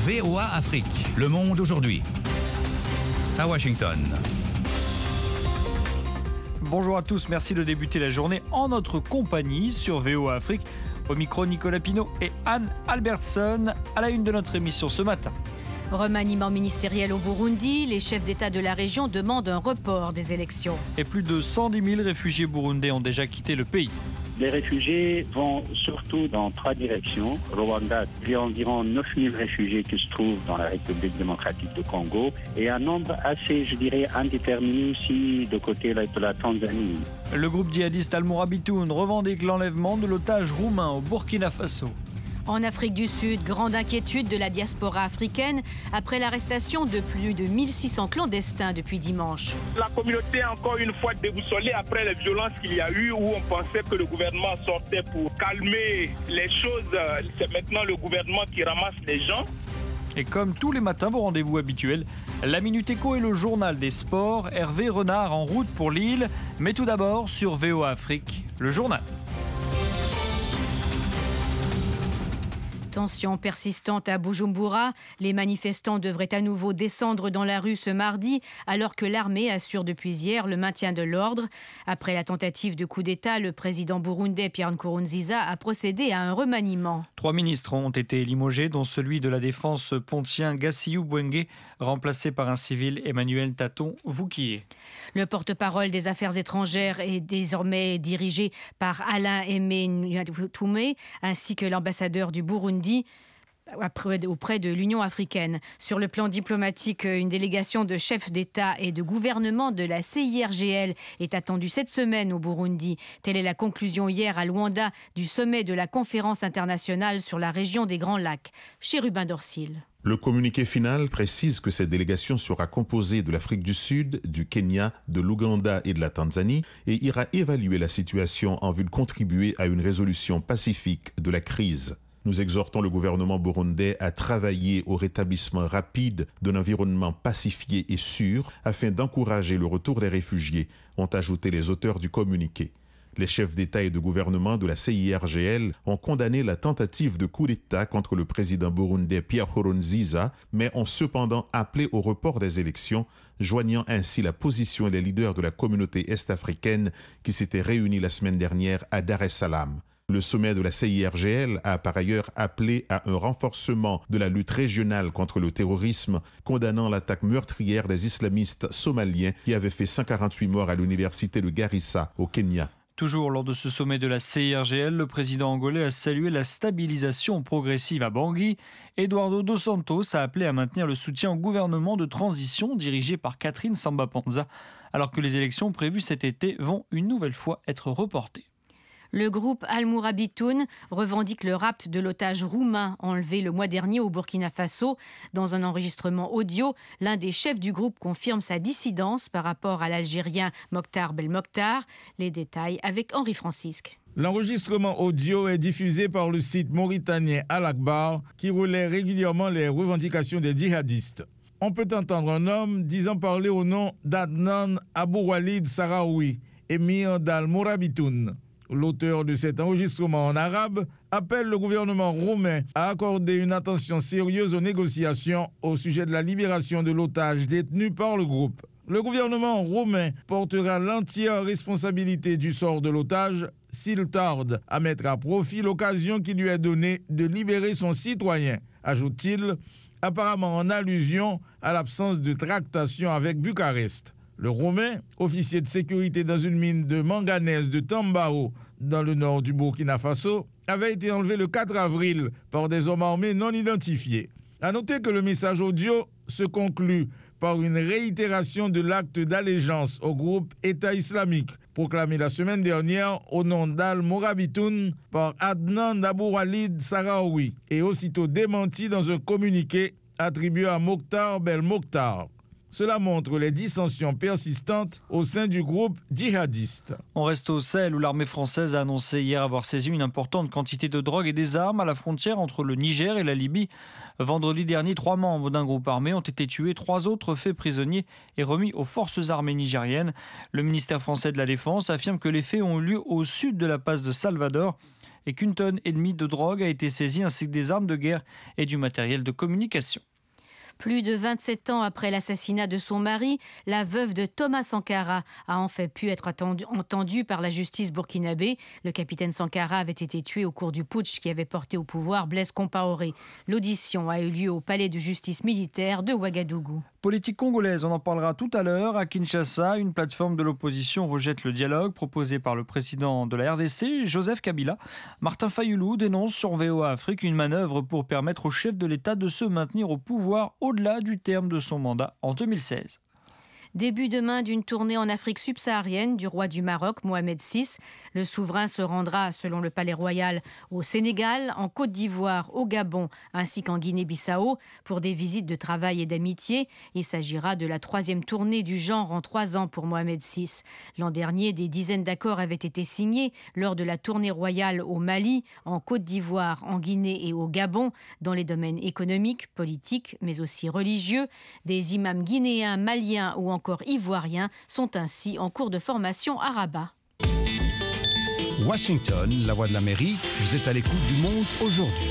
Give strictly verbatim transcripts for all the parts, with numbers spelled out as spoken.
V O A Afrique, le monde aujourd'hui. À Washington. Bonjour à tous, merci de débuter la journée en notre compagnie sur V O A Afrique. Au micro, Nicolas Pinault et Anne Albertson à la une de notre émission ce matin. Remaniement ministériel au Burundi, les chefs d'État de la région demandent un report des élections. Et plus de cent dix mille réfugiés burundais ont déjà quitté le pays. Les réfugiés vont surtout dans trois directions. Rwanda, il y a environ neuf mille réfugiés qui se trouvent dans la République démocratique du Congo et un nombre assez, je dirais, indéterminé aussi de côté de la Tanzanie. Le groupe djihadiste Al-Mourabitoun revendique l'enlèvement de l'otage roumain au Burkina Faso. En Afrique du Sud, grande inquiétude de la diaspora africaine après l'arrestation de plus de mille six cents clandestins depuis dimanche. La communauté a encore une fois déboussolée après les violences qu'il y a eu où on pensait que le gouvernement sortait pour calmer les choses. C'est maintenant le gouvernement qui ramasse les gens. Et comme tous les matins, vos rendez-vous habituels, la Minute Éco et le journal des sports. Hervé Renard en route pour Lille. Mais tout d'abord, sur V O A Afrique, le journal. Tension persistante à Bujumbura. Les manifestants devraient à nouveau descendre dans la rue ce mardi, alors que l'armée assure depuis hier le maintien de l'ordre. Après la tentative de coup d'État, le président burundais Pierre Nkurunziza a procédé à un remaniement. Trois ministres ont été limogés, dont celui de la Défense pontien Gassiou Bwenge, remplacé par un civil Emmanuel Taton Voukié. Le porte-parole des Affaires étrangères est désormais dirigé par Alain Aimé Toumé, ainsi que l'ambassadeur du Burundi auprès de l'Union africaine. Sur le plan diplomatique, une délégation de chefs d'État et de gouvernement de la C I R G L est attendue cette semaine au Burundi. Telle est la conclusion hier à Luanda du sommet de la conférence internationale sur la région des Grands Lacs. Chez Rubin Dorsil. Le communiqué final précise que cette délégation sera composée de l'Afrique du Sud, du Kenya, de l'Ouganda et de la Tanzanie et ira évaluer la situation en vue de contribuer à une résolution pacifique de la crise. Nous exhortons le gouvernement burundais à travailler au rétablissement rapide d'un environnement pacifié et sûr afin d'encourager le retour des réfugiés, ont ajouté les auteurs du communiqué. Les chefs d'État et de gouvernement de la C I R G L ont condamné la tentative de coup d'État contre le président burundais Pierre Nkurunziza, mais ont cependant appelé au report des élections, joignant ainsi la position des leaders de la communauté est-africaine qui s'étaient réunis la semaine dernière à Dar es Salaam. Le sommet de la C I R G L a par ailleurs appelé à un renforcement de la lutte régionale contre le terrorisme, condamnant l'attaque meurtrière des islamistes somaliens qui avaient fait cent quarante-huit morts à l'université de Garissa au Kenya. Toujours lors de ce sommet de la C I R G L, le président angolais a salué la stabilisation progressive à Bangui. Eduardo dos Santos a appelé à maintenir le soutien au gouvernement de transition dirigé par Catherine Samba-Panza, alors que les élections prévues cet été vont une nouvelle fois être reportées. Le groupe Al-Mourabitoun revendique le rapt de l'otage roumain enlevé le mois dernier au Burkina Faso. Dans un enregistrement audio, l'un des chefs du groupe confirme sa dissidence par rapport à l'Algérien Mokhtar Belmokhtar. Les détails avec Henri Francisque. L'enregistrement audio est diffusé par le site mauritanien Al-Akhbar qui relaie régulièrement les revendications des djihadistes. On peut entendre un homme disant parler au nom d'Adnan Abouwalid Sahraoui, émir d'Al-Mourabitoun. L'auteur de cet enregistrement en arabe appelle le gouvernement roumain à accorder une attention sérieuse aux négociations au sujet de la libération de l'otage détenu par le groupe. Le gouvernement roumain portera l'entière responsabilité du sort de l'otage s'il tarde à mettre à profit l'occasion qui lui est donnée de libérer son citoyen, ajoute-t-il, apparemment en allusion à l'absence de tractation avec Bucarest. Le Roumain, officier de sécurité dans une mine de manganèse de Tambao, dans le nord du Burkina Faso, avait été enlevé le quatre avril par des hommes armés non identifiés. À noter que le message audio se conclut par une réitération de l'acte d'allégeance au groupe État islamique, proclamé la semaine dernière au nom d'Al-Mourabitoun par Adnan Abouwalid Sahraoui, et aussitôt démenti dans un communiqué attribué à Mokhtar Belmokhtar. Cela montre les dissensions persistantes au sein du groupe djihadiste. On reste au Sahel où l'armée française a annoncé hier avoir saisi une importante quantité de drogue et des armes à la frontière entre le Niger et la Libye. Vendredi dernier, trois membres d'un groupe armé ont été tués, trois autres faits prisonniers et remis aux forces armées nigériennes. Le ministère français de la Défense affirme que les faits ont eu lieu au sud de la passe de Salvador et qu'une tonne et demie de drogue a été saisie ainsi que des armes de guerre et du matériel de communication. Plus de vingt-sept ans après l'assassinat de son mari, la veuve de Thomas Sankara a enfin pu être entendue par la justice burkinabé. Le capitaine Sankara avait été tué au cours du putsch qui avait porté au pouvoir Blaise Compaoré. L'audition a eu lieu au palais de justice militaire de Ouagadougou. Politique congolaise, on en parlera tout à l'heure. À Kinshasa, une plateforme de l'opposition rejette le dialogue proposé par le président de la R D C, Joseph Kabila. Martin Fayoulou dénonce sur V O A Afrique une manœuvre pour permettre au chef de l'État de se maintenir au pouvoir au-delà du terme de son mandat en deux mille seize. Début demain d'une tournée en Afrique subsaharienne du roi du Maroc, Mohamed six. Le souverain se rendra, selon le Palais Royal, au Sénégal, en Côte d'Ivoire, au Gabon, ainsi qu'en Guinée-Bissau, pour des visites de travail et d'amitié. Il s'agira de la troisième tournée du genre en trois ans pour Mohamed six. L'an dernier, des dizaines d'accords avaient été signés lors de la tournée royale au Mali, en Côte d'Ivoire, en Guinée et au Gabon, dans les domaines économiques, politiques, mais aussi religieux. Des imams guinéens, maliens ou encore ivoiriens sont ainsi en cours de formation à Rabat. Washington, la voix de l'Amérique, vous êtes à l'écoute du monde aujourd'hui.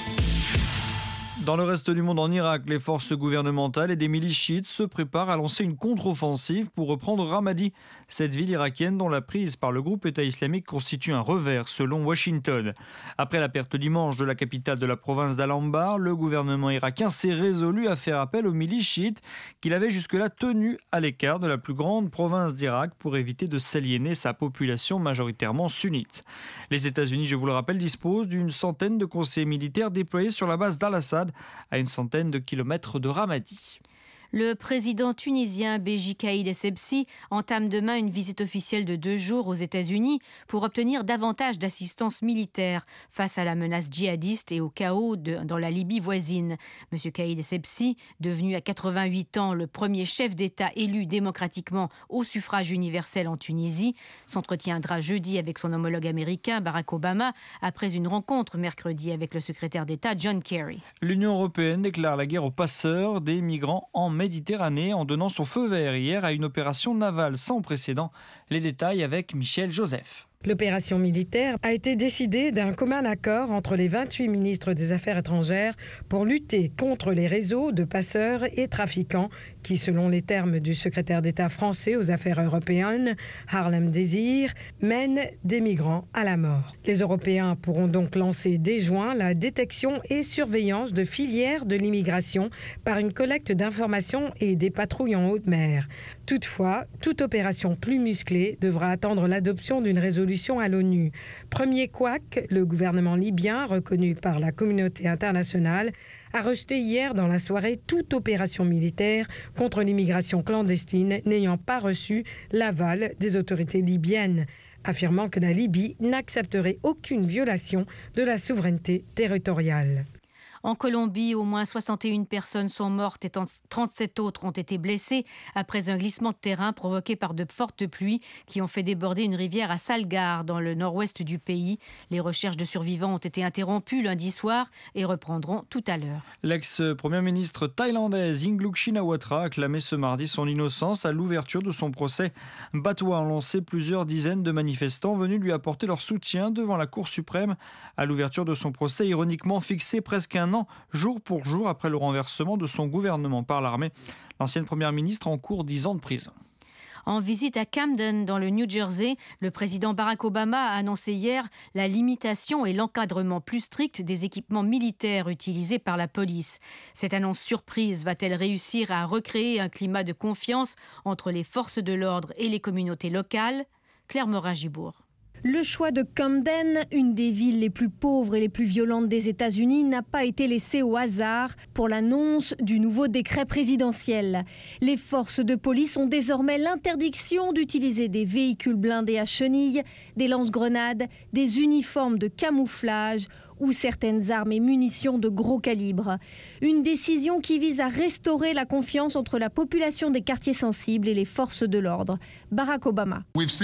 Dans le reste du monde, en Irak, les forces gouvernementales et des milices chiites se préparent à lancer une contre-offensive pour reprendre Ramadi, cette ville irakienne dont la prise par le groupe État islamique constitue un revers, selon Washington. Après la perte dimanche de la capitale de la province d'Al-Anbar, le gouvernement irakien s'est résolu à faire appel aux milices chiites qu'il avait jusque-là tenues à l'écart de la plus grande province d'Irak pour éviter de s'aliéner sa population majoritairement sunnite. Les États-Unis, je vous le rappelle, disposent d'une centaine de conseillers militaires déployés sur la base d'Al-Assad, à une centaine de kilomètres de Ramadi. Le président tunisien Béji Caïd Essebsi entame demain une visite officielle de deux jours aux États-Unis pour obtenir davantage d'assistance militaire face à la menace djihadiste et au chaos de, dans la Libye voisine. M. Caïd Essebsi, devenu à quatre-vingt-huit ans le premier chef d'État élu démocratiquement au suffrage universel en Tunisie, s'entretiendra jeudi avec son homologue américain Barack Obama après une rencontre mercredi avec le secrétaire d'État John Kerry. L'Union européenne déclare la guerre aux passeurs des migrants en Méditerranée en donnant son feu vert hier à une opération navale sans précédent. Les détails avec Michel Joseph. L'opération militaire a été décidée d'un commun accord entre les vingt-huit ministres des Affaires étrangères pour lutter contre les réseaux de passeurs et trafiquants qui, selon les termes du secrétaire d'État français aux Affaires européennes, Harlem Désir, mènent des migrants à la mort. Les Européens pourront donc lancer dès juin la détection et surveillance de filières de l'immigration par une collecte d'informations et des patrouilles en haute mer. Toutefois, toute opération plus musclée devra attendre l'adoption d'une résolution à l'ONU. Premier couac, le gouvernement libyen, reconnu par la communauté internationale, a rejeté hier dans la soirée toute opération militaire contre l'immigration clandestine n'ayant pas reçu l'aval des autorités libyennes, affirmant que la Libye n'accepterait aucune violation de la souveraineté territoriale. En Colombie, au moins soixante et une personnes sont mortes et trente-sept autres ont été blessées après un glissement de terrain provoqué par de fortes pluies qui ont fait déborder une rivière à Salgar, dans le nord-ouest du pays. Les recherches de survivants ont été interrompues lundi soir et reprendront tout à l'heure. L'ex-première ministre thaïlandaise Yingluck Shinawatra a clamé ce mardi son innocence à l'ouverture de son procès. Batwa a lancé plusieurs dizaines de manifestants venus lui apporter leur soutien devant la Cour suprême à l'ouverture de son procès ironiquement fixé presque un an jour pour jour après le renversement de son gouvernement par l'armée. L'ancienne première ministre encourt dix ans de prison. En visite à Camden, dans le New Jersey, le président Barack Obama a annoncé hier la limitation et l'encadrement plus strict des équipements militaires utilisés par la police. Cette annonce surprise va-t-elle réussir à recréer un climat de confiance entre les forces de l'ordre et les communautés locales ? Claire Morin-Gibourg. Le choix de Camden, une des villes les plus pauvres et les plus violentes des États-Unis, n'a pas été laissé au hasard pour l'annonce du nouveau décret présidentiel. Les forces de police ont désormais l'interdiction d'utiliser des véhicules blindés à chenilles, des lance-grenades, des uniformes de camouflage ou certaines armes et munitions de gros calibre. Une décision qui vise à restaurer la confiance entre la population des quartiers sensibles et les forces de l'ordre. Barack Obama.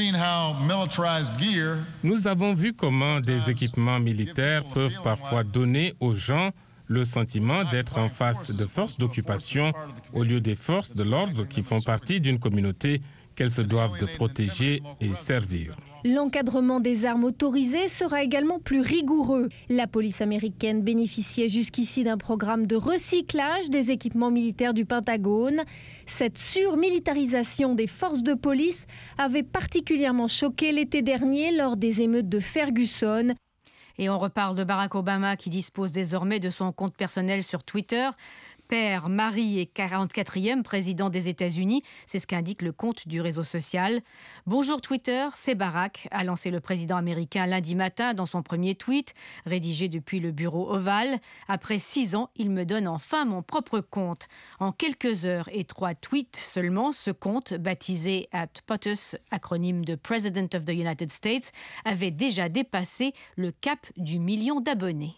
Nous avons vu comment des équipements militaires peuvent parfois donner aux gens le sentiment d'être en face de forces d'occupation au lieu des forces de l'ordre qui font partie d'une communauté qu'elles se doivent de protéger et servir. L'encadrement des armes autorisées sera également plus rigoureux. La police américaine bénéficiait jusqu'ici d'un programme de recyclage des équipements militaires du Pentagone. Cette surmilitarisation des forces de police avait particulièrement choqué l'été dernier lors des émeutes de Ferguson. Et on reparle de Barack Obama qui dispose désormais de son compte personnel sur Twitter. Père, mari et quarante-quatrième président des États-Unis, c'est ce qu'indique le compte du réseau social. Bonjour Twitter, c'est Barack, a lancé le président américain lundi matin dans son premier tweet, rédigé depuis le bureau ovale. Après six ans, il me donne enfin mon propre compte. En quelques heures et trois tweets seulement, ce compte, baptisé at POTUS, acronyme de President of the United States, avait déjà dépassé le cap du million d'abonnés.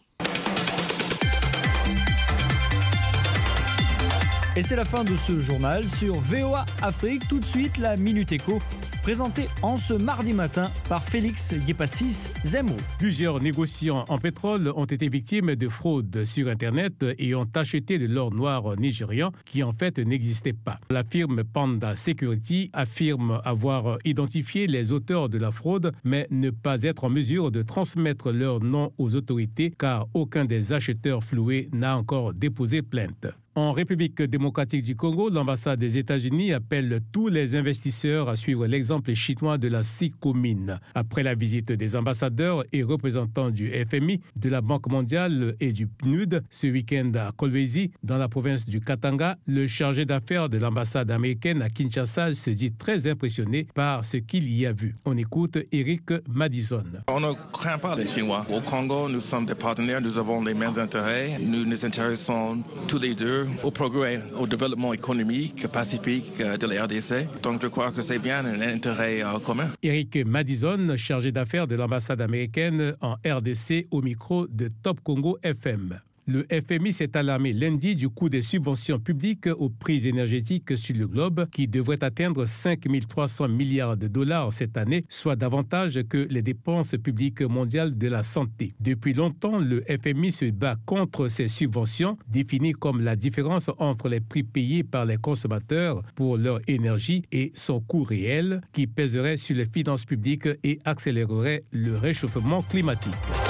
Et c'est la fin de ce journal sur V O A Afrique. Tout de suite, la Minute Éco, présentée en ce mardi matin par Félix Yepassis Zemmour. Plusieurs négociants en pétrole ont été victimes de fraudes sur Internet et ont acheté de l'or noir nigérian qui en fait n'existait pas. La firme Panda Security affirme avoir identifié les auteurs de la fraude, mais ne pas être en mesure de transmettre leur nom aux autorités car aucun des acheteurs floués n'a encore déposé plainte. En République démocratique du Congo, l'ambassade des États-Unis appelle tous les investisseurs à suivre l'exemple chinois de la Sicomine. Après la visite des ambassadeurs et représentants du F M I, de la Banque mondiale et du P N U D ce week-end à Kolwezi, dans la province du Katanga, le chargé d'affaires de l'ambassade américaine à Kinshasa se dit très impressionné par ce qu'il y a vu. On écoute Eric Madison. On ne craint pas les Chinois. Au Congo, nous sommes des partenaires, nous avons les mêmes intérêts. Nous nous intéressons tous les deux au progrès, au développement économique, pacifique de la R D C. Donc je crois que c'est bien un intérêt euh, commun. Eric Madison, chargé d'affaires de l'ambassade américaine en R D C au micro de Top Congo F M. Le F M I s'est alarmé lundi du coût des subventions publiques aux prix énergétiques sur le globe qui devrait atteindre cinq mille trois cents milliards de dollars cette année, soit davantage que les dépenses publiques mondiales de la santé. Depuis longtemps, le F M I se bat contre ces subventions, définies comme la différence entre les prix payés par les consommateurs pour leur énergie et son coût réel, qui pèserait sur les finances publiques et accélérerait le réchauffement climatique.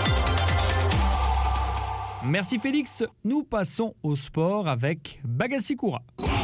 Merci Félix. Nous passons au sport avec Bagassi Koura.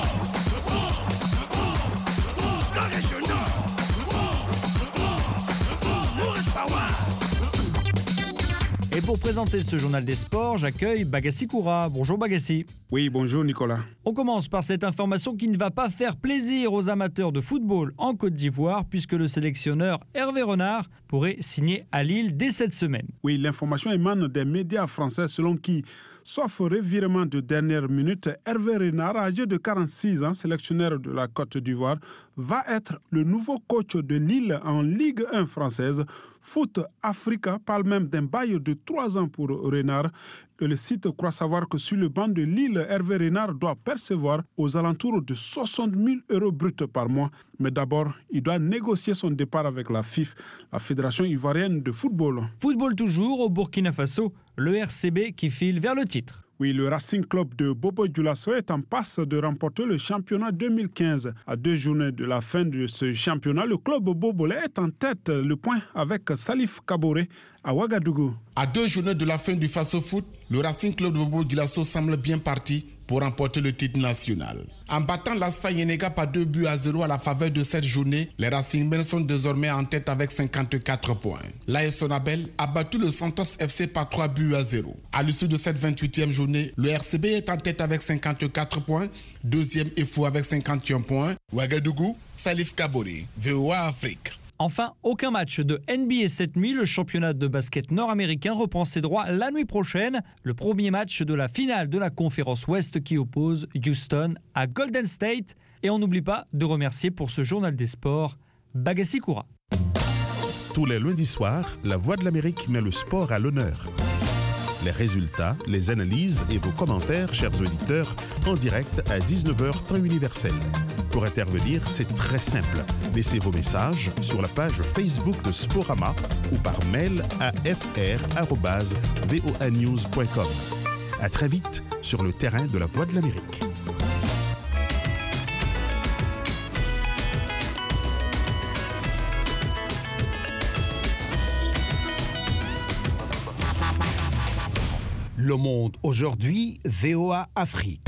Et pour présenter ce journal des sports, j'accueille Bagassi Koura. Bonjour Bagassi. Oui, bonjour Nicolas. On commence par cette information qui ne va pas faire plaisir aux amateurs de football en Côte d'Ivoire puisque le sélectionneur Hervé Renard pourrait signer à Lille dès cette semaine. Oui, l'information émane des médias français selon qui, sauf revirement de dernière minute, Hervé Renard, âgé de quarante-six ans, sélectionneur de la Côte d'Ivoire, va être le nouveau coach de Lille en Ligue un française. Foot Africa parle même d'un bail de trois ans pour Renard. Et le site croit savoir que sur le banc de Lille, Hervé Renard doit percevoir aux alentours de soixante mille euros bruts par mois. Mais d'abord, il doit négocier son départ avec la F I F, la Fédération ivoirienne de football. Football toujours au Burkina Faso, le R C B qui file vers le titre. Oui, le Racing Club de Bobo Dioulasso est en passe de remporter le championnat deux mille quinze. À deux journées de la fin de ce championnat, le club bobolais est en tête, le point avec Salif Kaboré à Ouagadougou. À deux journées de la fin du Faso Foot, le Racing Club de Bobo Dioulasso semble bien parti pour remporter le titre national. En battant l'Asfa Yenega par deux buts à zéro à la faveur de cette journée, les Racingmen sont désormais en tête avec cinquante-quatre points. L'A S Sonabel a battu le Santos F C par trois buts à zéro. À l'issue de cette vingt-huitième journée, le R C B est en tête avec cinquante-quatre points, deuxième Efo avec cinquante et un points. Ouagadougou, Salif Kabori, V O A Afrique. Enfin, aucun match de N B A cette nuit. Le championnat de basket nord-américain reprend ses droits la nuit prochaine. Le premier match de la finale de la conférence Ouest qui oppose Houston à Golden State. Et on n'oublie pas de remercier pour ce journal des sports Bagassi Koura. Tous les lundis soirs, La Voix de l'Amérique met le sport à l'honneur. Les résultats, les analyses et vos commentaires, chers auditeurs, en direct à dix-neuf heures temps universel. Pour intervenir, c'est très simple. Laissez vos messages sur la page Facebook de Sporama ou par mail à f r arobase voa news point com. À très vite sur le terrain de La Voix de l'Amérique. Le Monde aujourd'hui, V O A Afrique.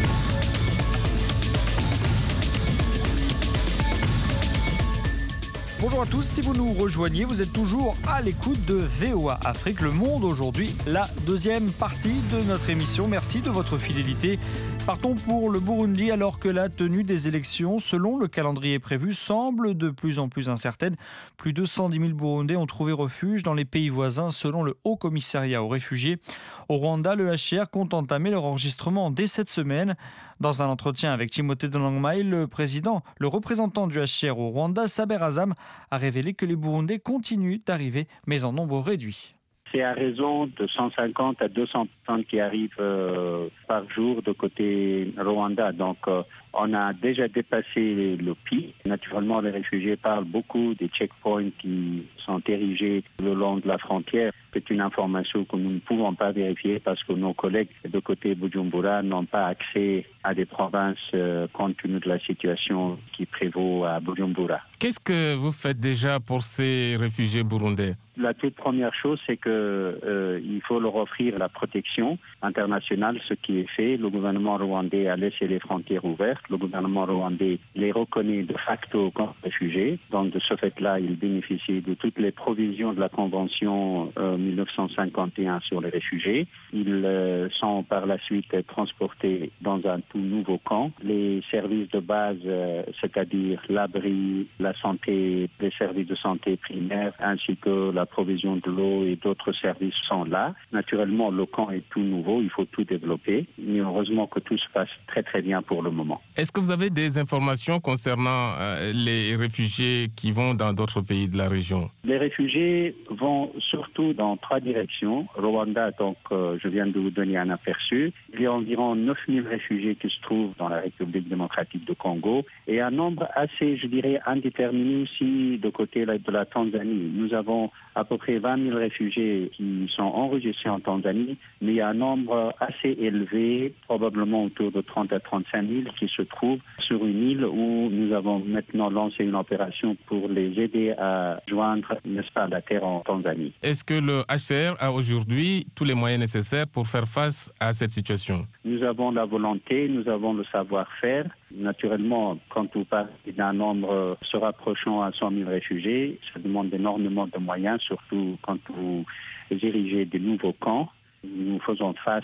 Bonjour à tous, si vous nous rejoignez, vous êtes toujours à l'écoute de V O A Afrique, Le Monde aujourd'hui, la deuxième partie de notre émission. Merci de votre fidélité. Partons pour le Burundi alors que la tenue des élections, selon le calendrier prévu, semble de plus en plus incertaine. Plus de cent dix mille Burundais ont trouvé refuge dans les pays voisins selon le Haut Commissariat aux réfugiés. Au Rwanda, le H C R compte entamer leur enregistrement dès cette semaine. Dans un entretien avec Timothée Dolangmai, le président, le représentant du H C R au Rwanda, Saber Azam, a révélé que les Burundais continuent d'arriver, mais en nombre réduit. C'est à raison de cent cinquante à deux cents personnes qui arrivent euh, par jour de côté Rwanda. Donc, euh, on a déjà dépassé le pic. Naturellement, les réfugiés parlent beaucoup des checkpoints qui sont érigés le long de la frontière. C'est une information que nous ne pouvons pas vérifier parce que nos collègues de côté Bujumbura n'ont pas accès à des provinces euh, compte tenu de la situation qui prévaut à Bujumbura. Qu'est-ce que vous faites déjà pour ces réfugiés burundais ? La toute première chose, c'est qu'il euh, faut leur offrir la protection internationale, ce qui est fait. Le gouvernement rwandais a laissé les frontières ouvertes. Le gouvernement rwandais les reconnaît de facto comme réfugiés. Donc, de ce fait-là, ils bénéficient de toutes les provisions de la Convention euh, mille neuf cent cinquante et un sur les réfugiés. Ils euh, sont par la suite transportés dans un tout nouveau camp. Les services de base, euh, c'est-à-dire l'abri, la santé, les services de santé primaires, ainsi que la provision de l'eau et d'autres services sont là. Naturellement, le camp est tout nouveau, il faut tout développer. Mais heureusement que tout se passe très très bien pour le moment. Est-ce que vous avez des informations concernant euh, les réfugiés qui vont dans d'autres pays de la région ? Les réfugiés vont surtout dans trois directions. Rwanda, donc euh, je viens de vous donner un aperçu. Il y a environ neuf mille réfugiés qui se trouvent dans la République démocratique du Congo et un nombre assez, je dirais, indéterminé aussi de côté de la Tanzanie. Nous avons à peu près vingt mille réfugiés qui sont enregistrés en Tanzanie, mais il y a un nombre assez élevé, probablement autour de trente à trente-cinq mille, qui se trouvent sur une île où nous avons maintenant lancé une opération pour les aider à joindre, n'est-ce pas, la terre en Tanzanie. Est-ce que le H C R a aujourd'hui tous les moyens nécessaires pour faire face à cette situation ? Nous avons la volonté, nous avons le savoir-faire. Naturellement, quand vous parlez d'un nombre se rapprochant à cent mille réfugiés, ça demande énormément de moyens, surtout quand vous érigez des nouveaux camps. Nous faisons face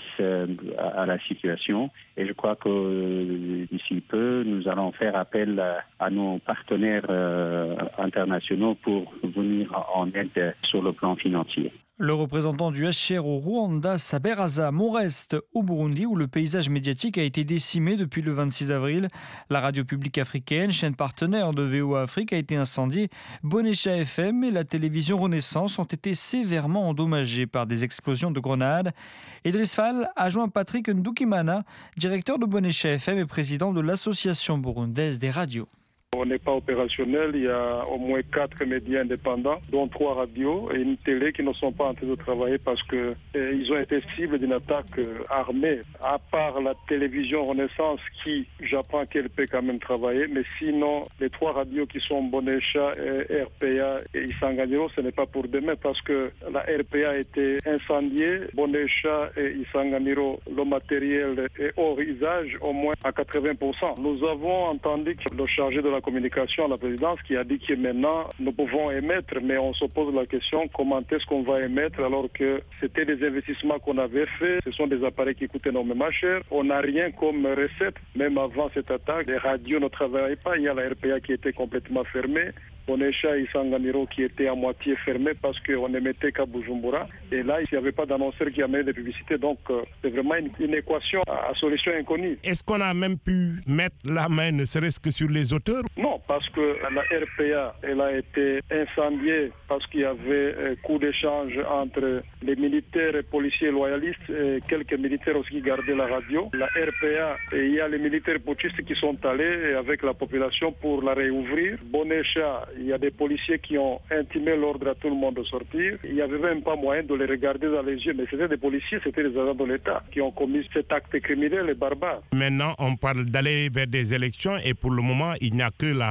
à la situation et je crois que d'ici peu, nous allons faire appel à nos partenaires internationaux pour venir en aide sur le plan financier. Le représentant du H C R au Rwanda, Saber Azam, on reste au Burundi où le paysage médiatique a été décimé depuis le vingt-six avril. La radio publique africaine, chaîne partenaire de V O A Afrique, a été incendiée. Bonesha F M et la télévision Renaissance ont été sévèrement endommagés par des explosions de grenades. Idriss Fall a joint Patrick Ndukimana, directeur de Bonesha F M et président de l'association burundaise des radios. On n'est pas opérationnel, il y a au moins quatre médias indépendants, dont trois radios et une télé qui ne sont pas en train de travailler parce que eh, ils ont été cibles d'une attaque euh, armée. À part la télévision Renaissance qui, j'apprends qu'elle peut quand même travailler, mais sinon les trois radios qui sont Bonesha, eh, R P A et Isanganiro, ce n'est pas pour demain parce que la R P A a été incendiée, Bonesha et Isanganiro, le matériel est hors usage au moins à quatre-vingts pour cent. Nous avons entendu que le chargé de la communication à la présidence qui a dit que maintenant nous pouvons émettre, mais on se pose la question comment est-ce qu'on va émettre alors que c'était des investissements qu'on avait faits, ce sont des appareils qui coûtent énormément cher, on n'a rien comme recette, même avant cette attaque, les radios ne travaillaient pas, il y a la R P A qui était complètement fermée, Bonesha et Isanganiro qui étaient à moitié fermés parce qu'on émettait qu'à Bujumbura. Et là, il n'y avait pas d'annonceur qui amenait des publicités. Donc, euh, c'est vraiment une, une équation à, à solution inconnue. Est-ce qu'on a même pu mettre la main, ne serait-ce que sur les auteurs? Non, parce que la R P A, elle a été incendiée parce qu'il y avait un coup d'échange entre les militaires et policiers loyalistes et quelques militaires aussi qui gardaient la radio. La R P A, et il y a les militaires putschistes qui sont allés avec la population pour la réouvrir. Bonesha, il y a des policiers qui ont intimé l'ordre à tout le monde de sortir. Il n'y avait même pas moyen de les regarder dans les yeux, mais c'était des policiers, c'était des agents de l'État qui ont commis cet acte criminel et barbare. Maintenant, on parle d'aller vers des élections et pour le moment, il n'y a que la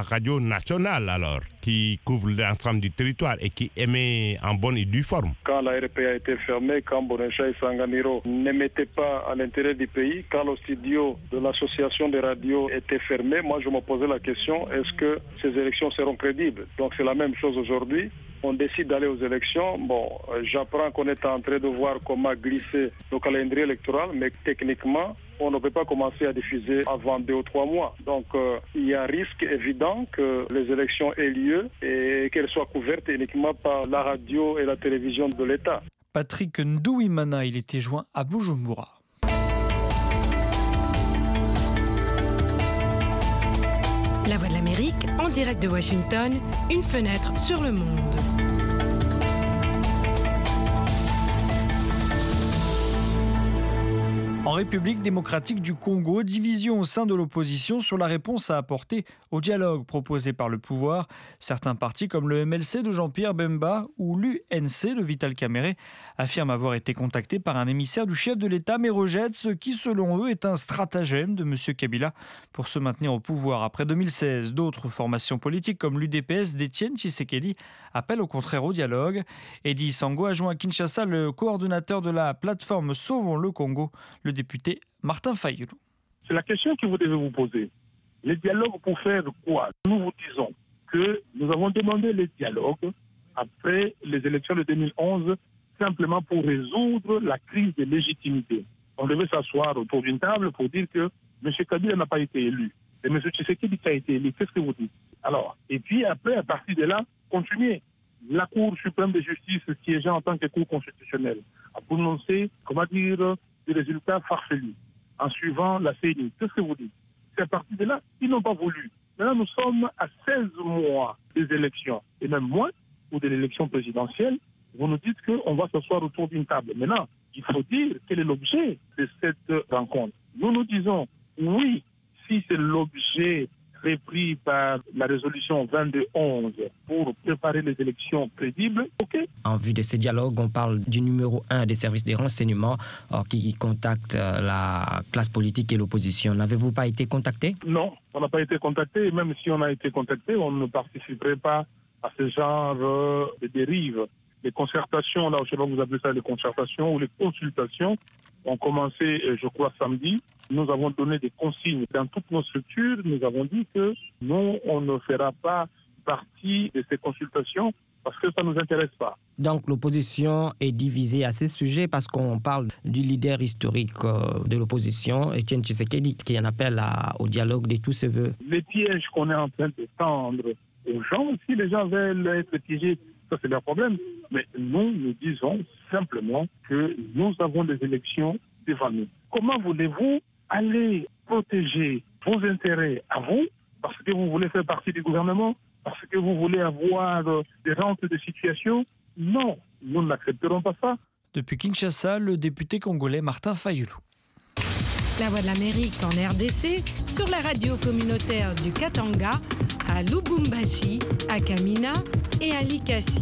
radio nationale alors, qui couvre l'ensemble du territoire et qui émet en bonne et due forme. Quand la R P A a été fermée, quand Bonacha et Sanganiro n'émettaient pas à l'intérieur du pays, quand le studio de l'association des radios était fermé, moi je me posais la question, est-ce que ces élections seront crédibles? Donc c'est la même chose aujourd'hui. On décide d'aller aux élections. Bon, j'apprends qu'on est en train de voir comment glisser le calendrier électoral, mais techniquement, on ne peut pas commencer à diffuser avant deux ou trois mois. Donc, euh, il y a un risque évident que les élections aient lieu et qu'elles soient couvertes uniquement par la radio et la télévision de l'État. Patrick Ndouimana, il était joint à Bujumbura. La Voix de l'Amérique, en direct de Washington, une fenêtre sur le monde. En République démocratique du Congo, division au sein de l'opposition sur la réponse à apporter au dialogue proposé par le pouvoir. Certains partis comme le M L C de Jean-Pierre Bemba ou l'U N C de Vital Kamerhe affirment avoir été contactés par un émissaire du chef de l'État mais rejettent ce qui, selon eux, est un stratagème de M. Kabila pour se maintenir au pouvoir après deux mille seize. D'autres formations politiques comme l'U D P S d'Étienne Tshisekedi appellent au contraire au dialogue. Eddy Sango a joint à Kinshasa le coordonnateur de la plateforme Sauvons le Congo, le député Martin Fayulu. C'est la question que vous devez vous poser. Les dialogues pour faire quoi? Nous vous disons que nous avons demandé les dialogues après les élections de deux mille onze simplement pour résoudre la crise de légitimité. On devait s'asseoir autour d'une table pour dire que M. Kabila n'a pas été élu. Et M. Tshisekedi a été élu. Qu'est-ce que vous dites? Alors, et puis après, à partir de là, continuez. La Cour suprême de justice siégeant en tant que Cour constitutionnelle a prononcé, comment dire, des résultats farfelus en suivant la C N I. Qu'est-ce que vous dites? C'est à partir de là, ils n'ont pas voulu. Maintenant, nous sommes à seize mois des élections, et même moins, ou de l'élection présidentielle. Vous nous dites qu'on va s'asseoir autour d'une table. Maintenant, il faut dire quel est l'objet de cette rencontre. Nous nous disons, oui, si c'est l'objet repris par la résolution vingt-deux onze pour préparer les élections crédibles, ok. En vue de ces dialogues, on parle du numéro un des services de renseignement euh, qui contacte euh, la classe politique et l'opposition. N'avez-vous pas été contacté? Non, on n'a pas été contacté. Même si on a été contacté, on ne participerait pas à ce genre euh, de dérive. Les concertations, là, je sais pas vous appelez ça les concertations ou les consultations, ont commencé, je crois, samedi. Nous avons donné des consignes dans toutes nos structures. Nous avons dit que nous, on ne fera pas partie de ces consultations parce que ça ne nous intéresse pas. Donc l'opposition est divisée à ce sujet parce qu'on parle du leader historique de l'opposition, Étienne Tshisekedi, qui en appelle à, au dialogue de tous ses voeux. Les pièges qu'on est en train de tendre aux gens, si les gens veulent être piégés, ça c'est leur problème. Mais nous, nous disons simplement que nous avons des élections devant nous. Comment voulez-vous aller protéger vos intérêts à vous, parce que vous voulez faire partie du gouvernement, parce que vous voulez avoir des rentes de situation? Non, nous n'accepterons pas ça. Depuis Kinshasa, le député congolais Martin Fayulu. La Voix de l'Amérique en R D C, sur la radio communautaire du Katanga, à Lubumbashi, à Kamina et à Likasi.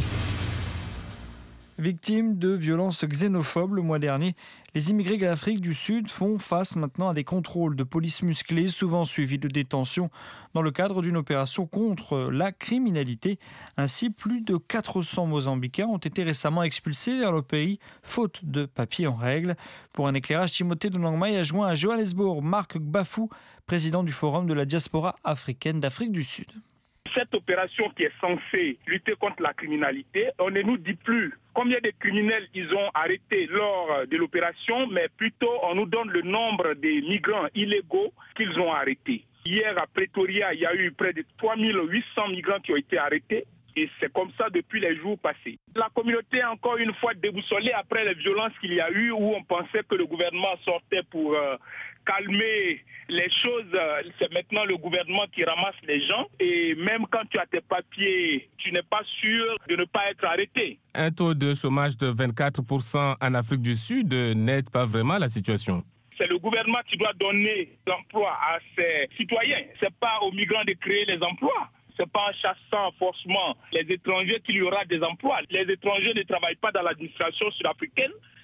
Victimes de violences xénophobes le mois dernier, les immigrés d'Afrique du Sud font face maintenant à des contrôles de police musclés, souvent suivis de détentions dans le cadre d'une opération contre la criminalité. Ainsi, plus de quatre cents Mozambicains ont été récemment expulsés vers le pays, faute de papiers en règle. Pour un éclairage, Timothée de Nangmaï a joint à Johannesburg Marc Gbafou, président du Forum de la diaspora africaine d'Afrique du Sud. Cette opération qui est censée lutter contre la criminalité, on ne nous dit plus combien de criminels ils ont arrêtés lors de l'opération, mais plutôt on nous donne le nombre des migrants illégaux qu'ils ont arrêtés. Hier à Pretoria, il y a eu près de trois mille huit cents migrants qui ont été arrêtés. Et c'est comme ça depuis les jours passés. La communauté est encore une fois déboussolée après les violences qu'il y a eu, où on pensait que le gouvernement sortait pour euh, calmer les choses. C'est maintenant le gouvernement qui ramasse les gens. Et même quand tu as tes papiers, tu n'es pas sûr de ne pas être arrêté. Un taux de chômage de vingt-quatre pour cent en Afrique du Sud n'aide pas vraiment la situation. C'est le gouvernement qui doit donner l'emploi à ses citoyens. Ce n'est pas aux migrants de créer les emplois. Ce n'est pas en chassant forcément les étrangers qu'il y aura des emplois. Les étrangers ne travaillent pas dans l'administration sud-africaine.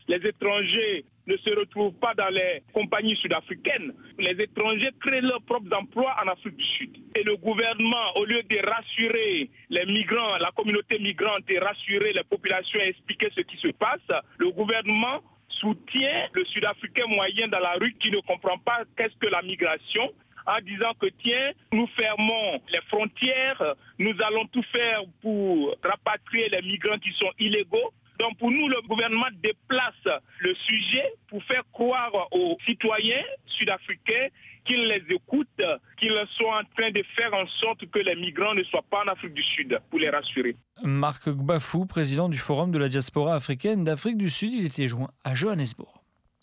les étrangers ne se retrouvent pas dans les compagnies sud-africaines. Les étrangers créent leurs propres emplois en Afrique du Sud. Et le gouvernement, au lieu de rassurer les migrants, la communauté migrante et rassurer les populations et expliquer ce qui se passe, le gouvernement soutient le Sud-Africain moyen dans la rue qui ne comprend pas qu'est-ce que la migration, en disant que tiens, nous fermons les frontières, nous allons tout faire pour rapatrier les migrants qui sont illégaux. Donc pour nous, le gouvernement déplace le sujet pour faire croire aux citoyens sud-africains qu'ils les écoutent, qu'ils sont en train de faire en sorte que les migrants ne soient pas en Afrique du Sud, pour les rassurer. Marc Gbafou, président du Forum de la diaspora africaine d'Afrique du Sud, il était joint à Johannesburg.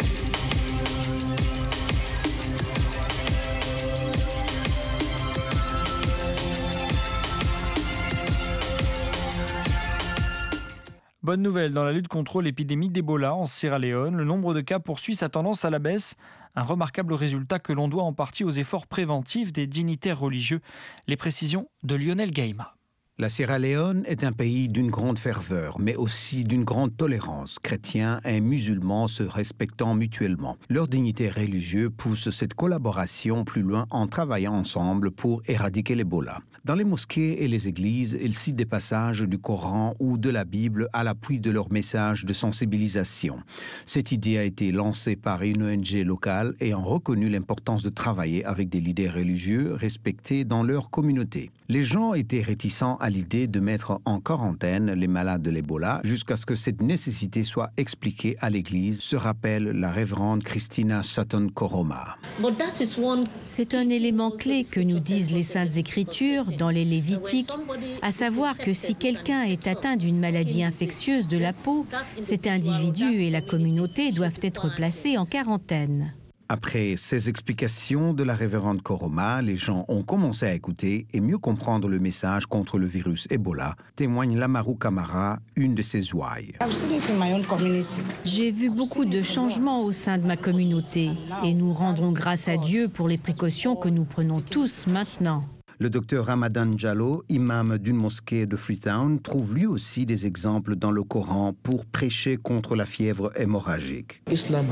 Bonne nouvelle, dans la lutte contre l'épidémie d'Ebola en Sierra Leone, le nombre de cas poursuit sa tendance à la baisse. Un remarquable résultat que l'on doit en partie aux efforts préventifs des dignitaires religieux. Les précisions de Lionel Gaïma. La Sierra Leone est un pays d'une grande ferveur, mais aussi d'une grande tolérance, chrétiens et musulmans se respectant mutuellement. Leurs dignitaires religieux poussent cette collaboration plus loin en travaillant ensemble pour éradiquer l'Ebola. Dans les mosquées et les églises, ils citent des passages du Coran ou de la Bible à l'appui de leur message de sensibilisation. Cette idée a été lancée par une O N G locale ayant reconnu l'importance de travailler avec des leaders religieux respectés dans leur communauté. Les gens étaient réticents à l'idée de mettre en quarantaine les malades de l'Ebola jusqu'à ce que cette nécessité soit expliquée à l'Église, se rappelle la révérende Christina Sutton Koroma. C'est un élément clé que nous disent les Saintes Écritures dans les Lévitiques, à savoir que si quelqu'un est atteint d'une maladie infectieuse de la peau, cet individu et la communauté doivent être placés en quarantaine. Après ces explications de la révérende Koroma, les gens ont commencé à écouter et mieux comprendre le message contre le virus Ebola, témoigne Lamaru Kamara, une de ses ouailles. J'ai vu beaucoup de changements au sein de ma communauté et nous rendrons grâce à Dieu pour les précautions que nous prenons tous maintenant. Le docteur Ramadan Jallo, imam d'une mosquée de Freetown, trouve lui aussi des exemples dans le Coran pour prêcher contre la fièvre hémorragique.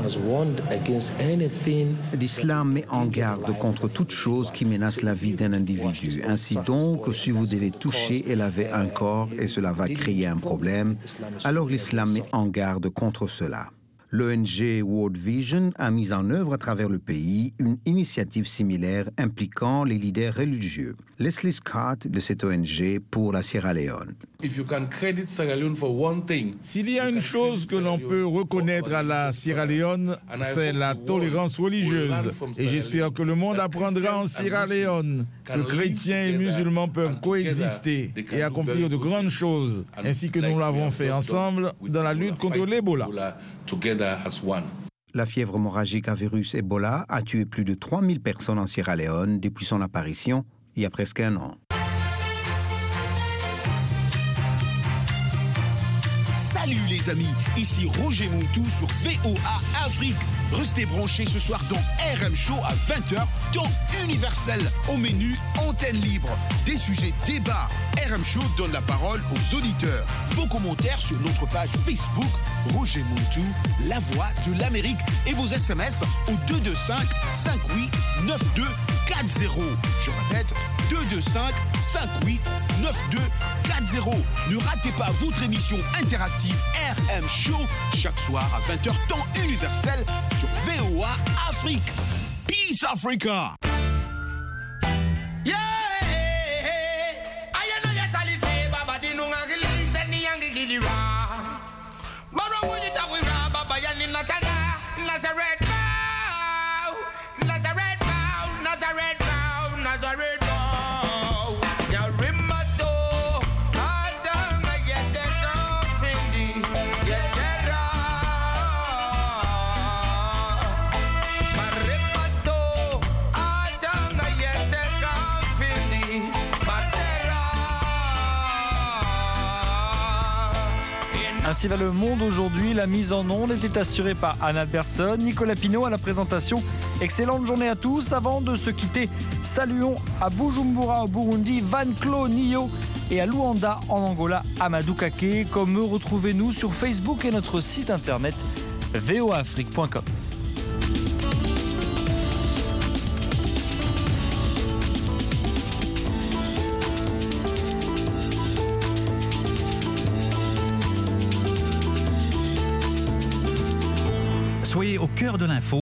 L'islam met en garde contre toute chose qui menace la vie d'un individu. Ainsi donc, si vous devez toucher et laver un corps et cela va créer un problème, alors l'islam met en garde contre cela. L'O N G World Vision a mis en œuvre à travers le pays une initiative similaire impliquant les leaders religieux. Leslie Scott de cette O N G pour la Sierra Leone. S'il y a une chose que l'on peut reconnaître à la Sierra Leone, c'est la tolérance religieuse. Et j'espère que le monde apprendra en Sierra Leone que chrétiens et musulmans peuvent coexister et accomplir de grandes choses, ainsi que nous l'avons fait ensemble dans la lutte contre l'Ebola. La fièvre hémorragique à virus Ebola a tué plus de trois mille personnes en Sierra Leone depuis son apparition il y a presque un an. Salut les amis, ici Roger Montou sur V O A Afrique. Restez branchés ce soir dans R M Show à vingt heures, temps universel. Au menu, antenne libre, des sujets débats. R M Show donne la parole aux auditeurs. Vos commentaires sur notre page Facebook, Roger Montou, la voix de l'Amérique. Et vos S M S au deux deux cinq, cinq huit, neuf deux quatre zéro. Je répète, deux deux cinq, cinq huit, neuf deux quatre zéro. Ne ratez pas votre émission interactive R M Show chaque soir à vingt heures, temps universel sur V O A Afrique. Peace Africa! Ainsi va le monde aujourd'hui. La mise en onde était assurée par Anna Bertson, Nicolas Pinault à la présentation. Excellente journée à tous. Avant de se quitter, saluons à Bujumbura au Burundi, Van Clo Nio et à Luanda en Angola, Amadou Kake. Comme eux, retrouvez-nous sur Facebook et notre site internet v o a afrique point com. Soyez au cœur de l'info